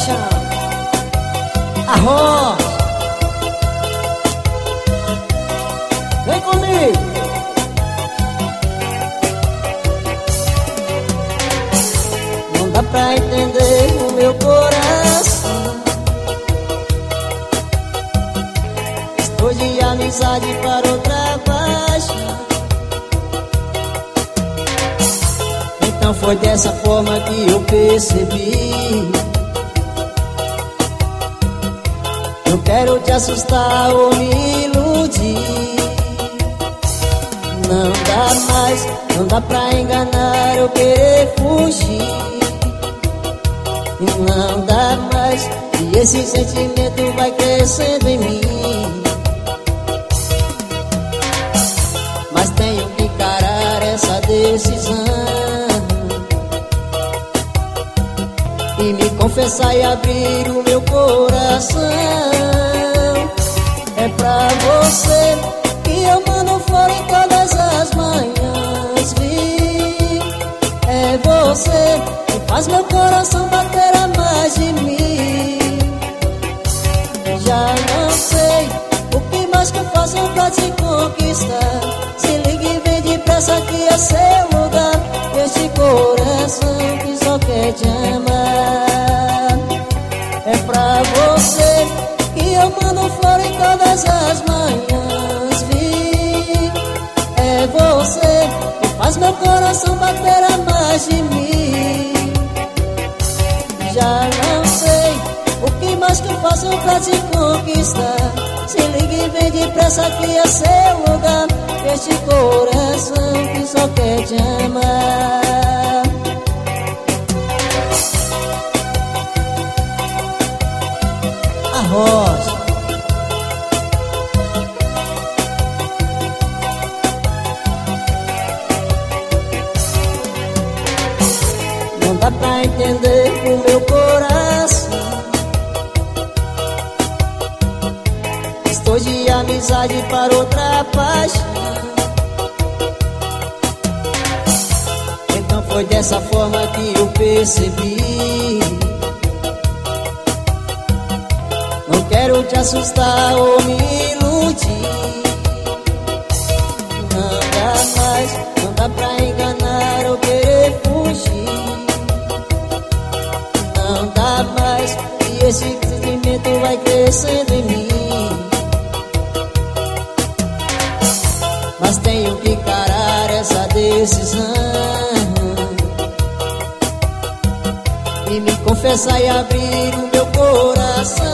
paixão. Arroz. Vem comigo. Não dá pra entender o meu coração. Estou de amizade para outra paixão. Então foi dessa forma que eu percebi. Não quero te assustar ou me iludir. Não dá mais, não dá pra enganar ou querer fugir. Não dá mais, e esse sentimento vai crescendo em mim. Mas tenho que encarar essa decisão e me confessar e abrir o meu coração. É pra você que eu mando fora em todas as manhãs, vi. É você que faz meu coração bater a mais de mim. Já não sei o que mais que eu faço pra te conquistar. Se liga e vem depressa que é seu lugar. Este coração que só quer te amar. É pra você que eu mando flor em todas as manhãs, vi. É você que faz meu coração bater a mais de mim. Já não sei o que mais que eu faço pra te conquistar. Se liga e vem depressa que é seu lugar. Este coração que só quer te amar. Arroz. Não dá pra entender o meu coração. Estou de amizade para outra paixão. Então foi dessa forma que eu percebi. Não quero te assustar ou me iludir. Não dá mais, não dá pra enganar ou querer fugir. Não dá mais, e esse sentimento vai crescendo em mim. Mas tenho que encarar essa decisão e me confessar e abrir o meu coração.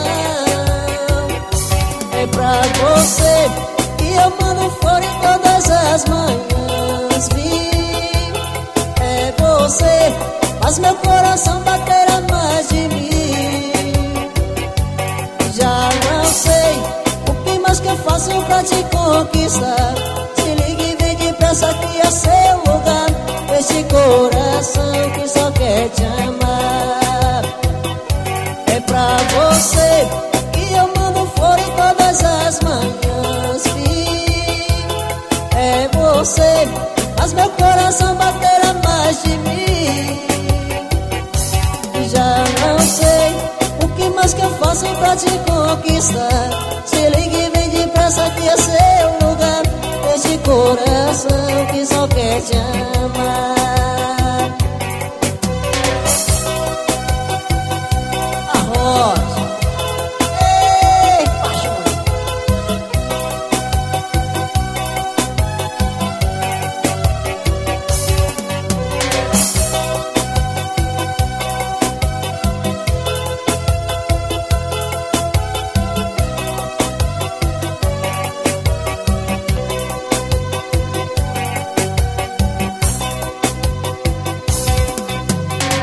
É pra você que eu mando fora em todas as manhãs, vi. É você, faz meu coração bater a mais de mim. Já não sei o que mais que eu faço pra te conquistar. Se liga e vem depressa que é seu lugar. Este coração que só quer te amar. É pra você que eu mando flor em todas as manhãs, vi. É você que faz meu coração bater a mais de mim. Já não sei o que mais que eu faço pra te conquistar. Se liga e vem depressa que é seu lugar. Este coração que só quer te amar.